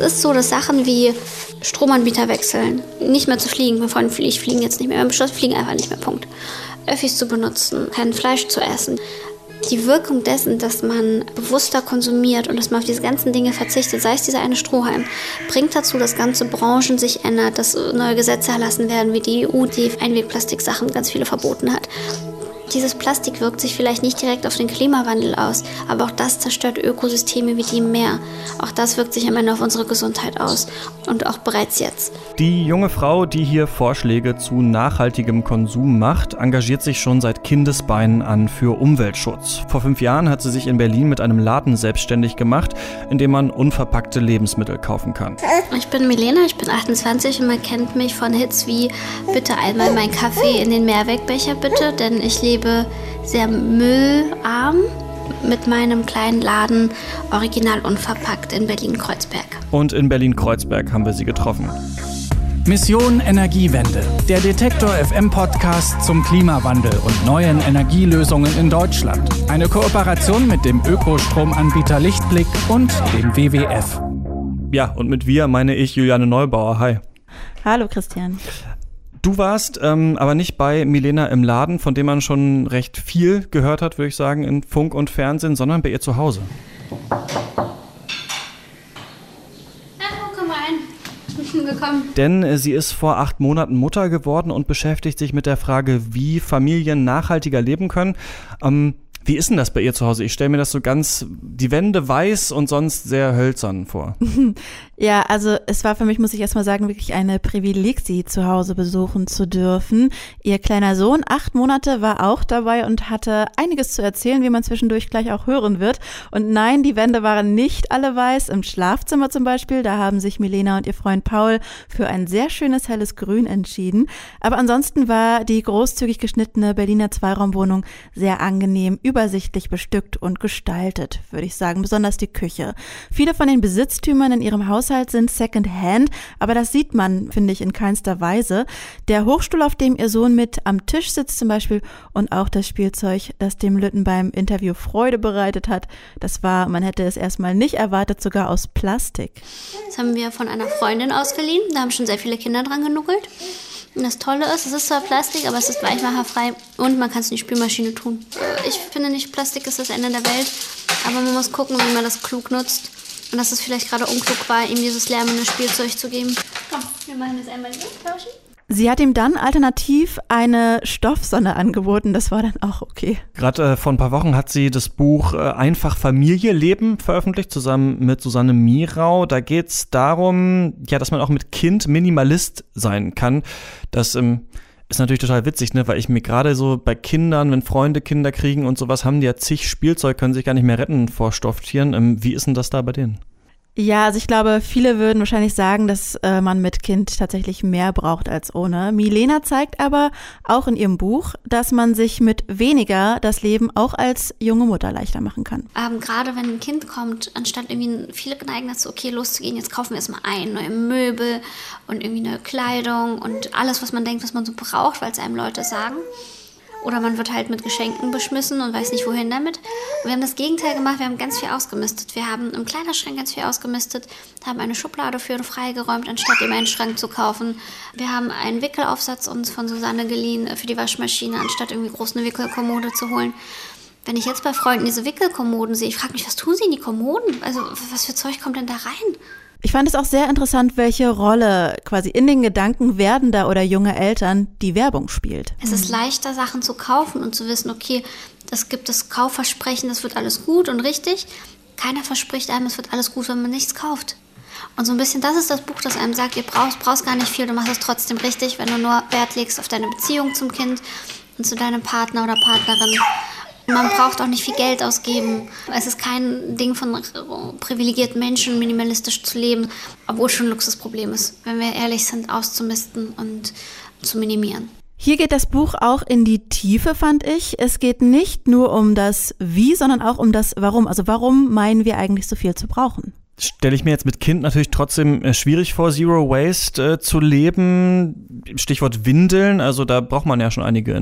ist so, dass Sachen wie Stromanbieter wechseln, nicht mehr zu fliegen, mein Freund fliegen jetzt nicht mehr, wir haben beschlossen, fliegen einfach nicht mehr, Punkt. Öffis zu benutzen, kein Fleisch zu essen. Die Wirkung dessen, dass man bewusster konsumiert und dass man auf diese ganzen Dinge verzichtet, sei es dieser eine Strohhalm, bringt dazu, dass ganze Branchen sich ändern, dass neue Gesetze erlassen werden, wie die EU, die Einwegplastiksachen ganz viele verboten hat. Dieses Plastik wirkt sich vielleicht nicht direkt auf den Klimawandel aus, aber auch das zerstört Ökosysteme wie die im Meer. Auch das wirkt sich am Ende auf unsere Gesundheit aus und auch bereits jetzt. Die junge Frau, die hier Vorschläge zu nachhaltigem Konsum macht, engagiert sich schon seit Kindesbeinen an für Umweltschutz. Vor 5 Jahren hat sie sich in Berlin mit einem Laden selbstständig gemacht, in dem man unverpackte Lebensmittel kaufen kann. Ich bin Milena, ich bin 28 und man kennt mich von Hits wie "Bitte einmal mein Kaffee in den Mehrwegbecher bitte", denn ich lebe sehr müllarm mit meinem kleinen Laden original unverpackt in Berlin-Kreuzberg. Und in Berlin-Kreuzberg haben wir sie getroffen. Mission Energiewende, der Detektor FM Podcast zum Klimawandel und neuen Energielösungen in Deutschland. Eine Kooperation mit dem Ökostromanbieter Lichtblick und dem WWF. Ja, und mit wir meine ich Juliane Neubauer. Hi. Hallo Christian. Du warst aber nicht bei Milena im Laden, von dem man schon recht viel gehört hat, würde ich sagen, in Funk und Fernsehen, sondern bei ihr zu Hause. Komm mal rein. Willkommen. Denn sie ist vor 8 Monaten Mutter geworden und beschäftigt sich mit der Frage, wie Familien nachhaltiger leben können. Wie ist denn das bei ihr zu Hause? Ich stelle mir das so ganz, die Wände weiß und sonst sehr hölzern vor. Ja, also es war für mich, muss ich erstmal sagen, wirklich eine Privileg, sie zu Hause besuchen zu dürfen. Ihr kleiner Sohn, 8 Monate, war auch dabei und hatte einiges zu erzählen, wie man zwischendurch gleich auch hören wird. Und nein, die Wände waren nicht alle weiß. Im Schlafzimmer zum Beispiel, da haben sich Milena und ihr Freund Paul für ein sehr schönes helles Grün entschieden. Aber ansonsten war die großzügig geschnittene Berliner Zweiraumwohnung sehr angenehm, übersichtlich bestückt und gestaltet, würde ich sagen, besonders die Küche. Viele von den Besitztümern in ihrem Haushalt sind Secondhand, aber das sieht man, finde ich, in keinster Weise. Der Hochstuhl, auf dem ihr Sohn mit am Tisch sitzt zum Beispiel, und auch das Spielzeug, das dem Lütten beim Interview Freude bereitet hat, das war, man hätte es erstmal nicht erwartet, sogar aus Plastik. Das haben wir von einer Freundin ausgeliehen, da haben schon sehr viele Kinder dran genuckelt. Und das Tolle ist, es ist zwar Plastik, aber es ist weichmacherfrei und man kann es in die Spülmaschine tun. Ich finde nicht, Plastik ist das Ende der Welt, aber man muss gucken, wie man das klug nutzt. Und dass es vielleicht gerade unklug war, ihm dieses lärmende Spielzeug zu geben. Komm, wir machen das einmal tauschen. Sie hat ihm dann alternativ eine Stoffsonne angeboten, das war dann auch okay. Gerade vor ein paar Wochen hat sie das Buch Einfach Familie leben veröffentlicht, zusammen mit Susanne Mirau. Da geht es darum, ja, dass man auch mit Kind Minimalist sein kann. Das ist natürlich total witzig, ne? Weil ich mir gerade so bei Kindern, wenn Freunde Kinder kriegen und sowas, haben die ja zig Spielzeug, können sich gar nicht mehr retten vor Stofftieren. Wie ist denn das da bei denen? Ja, also ich glaube, viele würden wahrscheinlich sagen, dass man mit Kind tatsächlich mehr braucht als ohne. Milena zeigt aber auch in ihrem Buch, dass man sich mit weniger das Leben auch als junge Mutter leichter machen kann. Gerade wenn ein Kind kommt, anstatt irgendwie viele neigen dazu, okay, loszugehen, jetzt kaufen wir erstmal neue Möbel und irgendwie neue Kleidung und alles, was man denkt, was man so braucht, weil es einem Leute sagen. Oder man wird halt mit Geschenken beschmissen und weiß nicht, wohin damit. Und wir haben das Gegenteil gemacht, wir haben ganz viel ausgemistet. Wir haben im Kleiderschrank ganz viel ausgemistet, haben eine Schublade für freigeräumt, anstatt ihm einen Schrank zu kaufen. Wir haben einen Wickelaufsatz uns von Susanne geliehen für die Waschmaschine, anstatt irgendwie groß eine Wickelkommode zu holen. Wenn ich jetzt bei Freunden diese Wickelkommoden sehe, ich frage mich, was tun sie in die Kommoden? Also was für Zeug kommt denn da rein? Ich fand es auch sehr interessant, welche Rolle quasi in den Gedanken werdender oder junger Eltern die Werbung spielt. Es ist leichter, Sachen zu kaufen und zu wissen, okay, es gibt das Kaufversprechen, das wird alles gut und richtig. Keiner verspricht einem, es wird alles gut, wenn man nichts kauft. Und so ein bisschen, das ist das Buch, das einem sagt, ihr brauchst gar nicht viel, du machst es trotzdem richtig, wenn du nur Wert legst auf deine Beziehung zum Kind und zu deinem Partner oder Partnerin. Man braucht auch nicht viel Geld ausgeben. Es ist kein Ding von privilegierten Menschen, minimalistisch zu leben, obwohl es schon ein Luxusproblem ist, wenn wir ehrlich sind, auszumisten und zu minimieren. Hier geht das Buch auch in die Tiefe, fand ich. Es geht nicht nur um das Wie, sondern auch um das Warum. Also warum meinen wir eigentlich so viel zu brauchen? Stelle ich mir jetzt mit Kind natürlich trotzdem schwierig vor, Zero Waste zu leben. Stichwort Windeln, also da braucht man ja schon einige in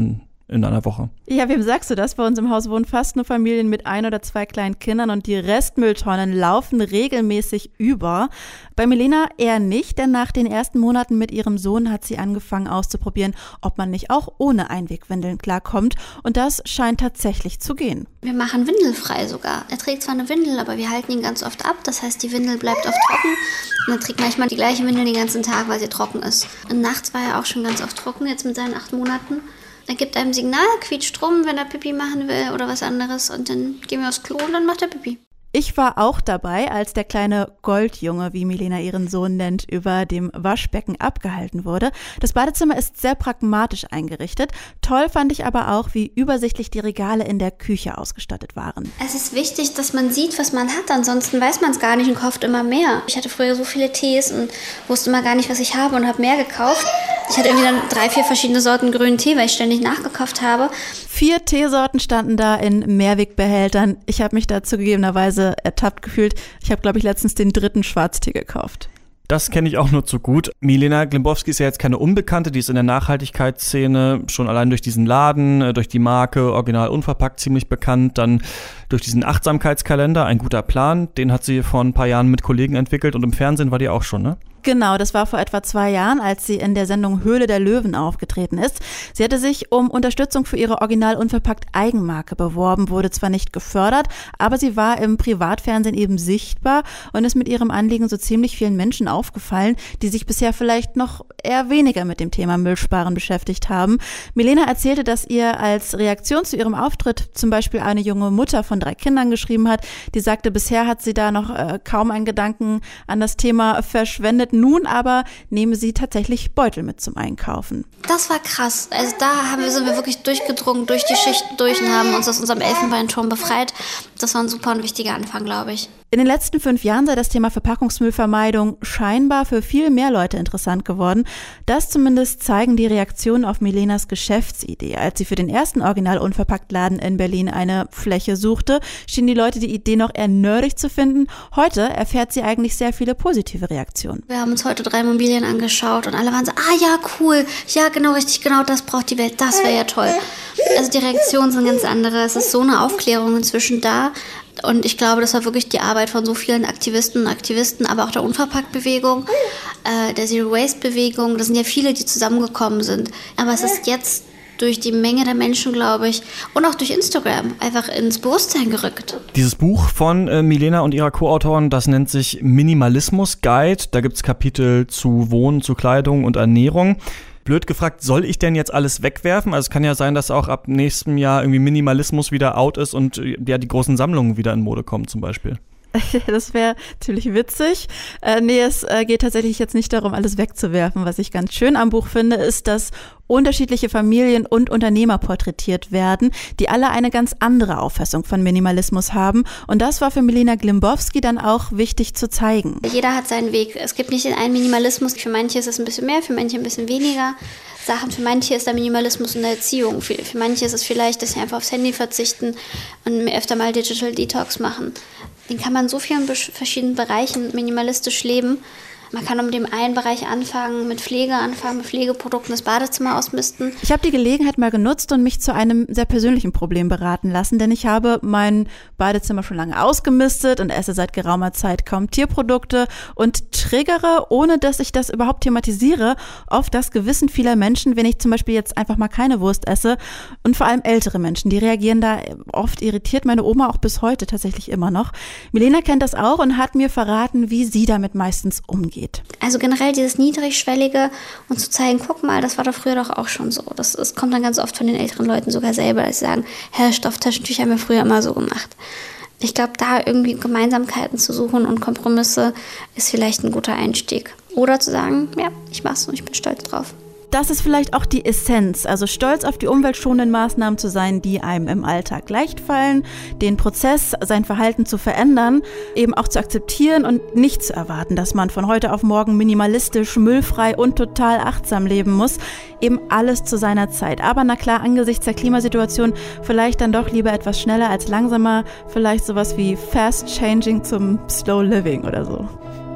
in einer Woche. Ja, wem sagst du das? Bei uns im Haus wohnen fast nur Familien mit 1 oder 2 kleinen Kindern und die Restmülltonnen laufen regelmäßig über. Bei Milena eher nicht, denn nach den ersten Monaten mit ihrem Sohn hat sie angefangen auszuprobieren, ob man nicht auch ohne Einwegwindeln klarkommt. Und das scheint tatsächlich zu gehen. Wir machen windelfrei sogar. Er trägt zwar eine Windel, aber wir halten ihn ganz oft ab. Das heißt, die Windel bleibt oft trocken. Und er trägt manchmal die gleiche Windel den ganzen Tag, weil sie trocken ist. Und nachts war er auch schon ganz oft trocken, jetzt mit seinen 8 Monaten. Er gibt einem Signal, quietscht rum, wenn er Pipi machen will oder was anderes. Und dann gehen wir aufs Klo und dann macht er Pipi. Ich war auch dabei, als der kleine Goldjunge, wie Milena ihren Sohn nennt, über dem Waschbecken abgehalten wurde. Das Badezimmer ist sehr pragmatisch eingerichtet. Toll fand ich aber auch, wie übersichtlich die Regale in der Küche ausgestattet waren. Es ist wichtig, dass man sieht, was man hat. Ansonsten weiß man es gar nicht und kauft immer mehr. Ich hatte früher so viele Tees und wusste immer gar nicht, was ich habe und habe mehr gekauft. Ich hatte irgendwie dann 3, 4 verschiedene Sorten grünen Tee, weil ich ständig nachgekauft habe. 4 Teesorten standen da in Mehrwegbehältern. Ich habe mich da zugegebenerweise ertappt gefühlt. Ich habe, glaube ich, letztens den 3. Schwarztee gekauft. Das kenne ich auch nur zu gut. Milena Glimbowski ist ja jetzt keine Unbekannte, die ist in der Nachhaltigkeitsszene schon allein durch diesen Laden, durch die Marke Original Unverpackt ziemlich bekannt, dann durch diesen Achtsamkeitskalender, ein guter Plan, den hat sie vor ein paar Jahren mit Kollegen entwickelt und im Fernsehen war die auch schon, ne? Genau, das war vor etwa 2 Jahren, als sie in der Sendung Höhle der Löwen aufgetreten ist. Sie hatte sich um Unterstützung für ihre Original Unverpackt Eigenmarke beworben, wurde zwar nicht gefördert, aber sie war im Privatfernsehen eben sichtbar und ist mit ihrem Anliegen so ziemlich vielen Menschen aufgefallen, die sich bisher vielleicht noch eher weniger mit dem Thema Müllsparen beschäftigt haben. Milena erzählte, dass ihr als Reaktion zu ihrem Auftritt zum Beispiel eine junge Mutter von 3 Kindern geschrieben hat, die sagte, bisher hat sie da noch kaum einen Gedanken an das Thema verschwendet. Nun aber nehme sie tatsächlich Beutel mit zum Einkaufen. Das war krass. Also da sind wir wirklich durchgedrungen, durch die Schichten durch und haben uns aus unserem Elfenbeinturm befreit. Das war ein super und wichtiger Anfang, glaube ich. In den letzten 5 Jahren sei das Thema Verpackungsmüllvermeidung scheinbar für viel mehr Leute interessant geworden. Das zumindest zeigen die Reaktionen auf Milenas Geschäftsidee. Als sie für den ersten Original-Unverpackt-Laden in Berlin eine Fläche suchte, schienen die Leute die Idee noch eher nerdig zu finden. Heute erfährt sie eigentlich sehr viele positive Reaktionen. Wir haben uns heute 3 Immobilien angeschaut und alle waren so, ja, cool, ja, genau, richtig, genau, das braucht die Welt, das wäre ja toll. Also die Reaktionen sind ganz andere. Es ist so eine Aufklärung inzwischen da. Und ich glaube, das war wirklich die Arbeit von so vielen Aktivistinnen und Aktivisten, aber auch der Unverpackt-Bewegung, der Zero-Waste-Bewegung. Das sind ja viele, die zusammengekommen sind. Aber es ist jetzt durch die Menge der Menschen, glaube ich, und auch durch Instagram einfach ins Bewusstsein gerückt. Dieses Buch von Milena und ihrer Co-Autorin, das nennt sich Minimalismus Guide. Da gibt es Kapitel zu Wohnen, zu Kleidung und Ernährung. Blöd gefragt, soll ich denn jetzt alles wegwerfen? Also es kann ja sein, dass auch ab nächstem Jahr irgendwie Minimalismus wieder out ist und ja die großen Sammlungen wieder in Mode kommen zum Beispiel. Das wäre ziemlich witzig. Nee, es geht tatsächlich jetzt nicht darum, alles wegzuwerfen. Was ich ganz schön am Buch finde, ist, dass unterschiedliche Familien und Unternehmer porträtiert werden, die alle eine ganz andere Auffassung von Minimalismus haben. Und das war für Milena Glimbowski dann auch wichtig zu zeigen. Jeder hat seinen Weg. Es gibt nicht den einen Minimalismus. Für manche ist es ein bisschen mehr, für manche ein bisschen weniger Sachen. Für manche ist der Minimalismus in der Erziehung. Für manche ist es vielleicht, dass sie einfach aufs Handy verzichten und öfter mal Digital Detox machen. Den kann man in so vielen verschiedenen Bereichen minimalistisch leben. Man kann um dem einen Bereich anfangen, mit Pflegeprodukten, das Badezimmer ausmisten. Ich habe die Gelegenheit mal genutzt und mich zu einem sehr persönlichen Problem beraten lassen, denn ich habe mein Badezimmer schon lange ausgemistet und esse seit geraumer Zeit kaum Tierprodukte und triggere, ohne dass ich das überhaupt thematisiere, oft das Gewissen vieler Menschen, wenn ich zum Beispiel jetzt einfach mal keine Wurst esse, und vor allem ältere Menschen, die reagieren da oft irritiert, meine Oma auch bis heute tatsächlich immer noch. Milena kennt das auch und hat mir verraten, wie sie damit meistens umgeht. Also generell dieses Niedrigschwellige und zu zeigen, guck mal, das war doch früher doch auch schon so. Das kommt dann ganz oft von den älteren Leuten sogar selber, dass sie sagen, Stofftaschentücher haben wir früher immer so gemacht. Ich glaube, da irgendwie Gemeinsamkeiten zu suchen und Kompromisse ist vielleicht ein guter Einstieg. Oder zu sagen, ja, ich mach's und ich bin stolz drauf. Das ist vielleicht auch die Essenz, also stolz auf die umweltschonenden Maßnahmen zu sein, die einem im Alltag leicht fallen, den Prozess, sein Verhalten zu verändern, eben auch zu akzeptieren und nicht zu erwarten, dass man von heute auf morgen minimalistisch, müllfrei und total achtsam leben muss. Eben alles zu seiner Zeit. Aber na klar, angesichts der Klimasituation vielleicht dann doch lieber etwas schneller als langsamer, vielleicht sowas wie Fast Changing zum Slow Living oder so.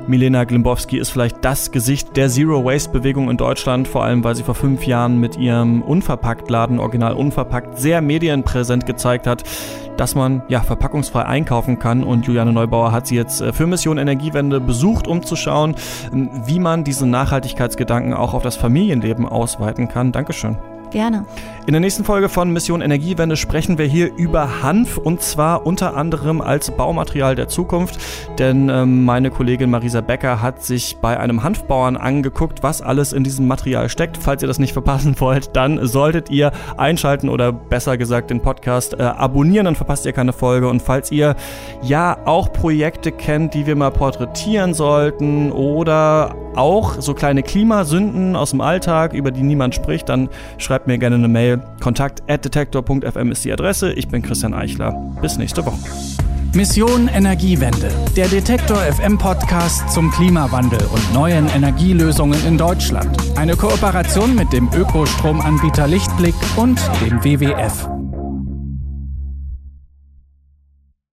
Milena Glimbowski ist vielleicht das Gesicht der Zero-Waste-Bewegung in Deutschland, vor allem weil sie vor 5 Jahren mit ihrem Unverpackt-Laden, Original Unverpackt, sehr medienpräsent gezeigt hat, dass man verpackungsfrei einkaufen kann. Und Juliane Neubauer hat sie jetzt für Mission Energiewende besucht, um zu schauen, wie man diese Nachhaltigkeitsgedanken auch auf das Familienleben ausweiten kann. Dankeschön. Gerne. In der nächsten Folge von Mission Energiewende sprechen wir hier über Hanf, und zwar unter anderem als Baumaterial der Zukunft, denn meine Kollegin Marisa Becker hat sich bei einem Hanfbauern angeguckt, was alles in diesem Material steckt. Falls ihr das nicht verpassen wollt, dann solltet ihr einschalten oder besser gesagt den Podcast abonnieren, dann verpasst ihr keine Folge. Und falls ihr auch Projekte kennt, die wir mal porträtieren sollten oder auch so kleine Klimasünden aus dem Alltag, über die niemand spricht, dann schreibt mir gerne eine Mail. kontakt@detektor.fm ist die Adresse. Ich bin Christian Eichler. Bis nächste Woche. Mission Energiewende, der Detektor FM Podcast zum Klimawandel und neuen Energielösungen in Deutschland. Eine Kooperation mit dem Ökostromanbieter Lichtblick und dem WWF.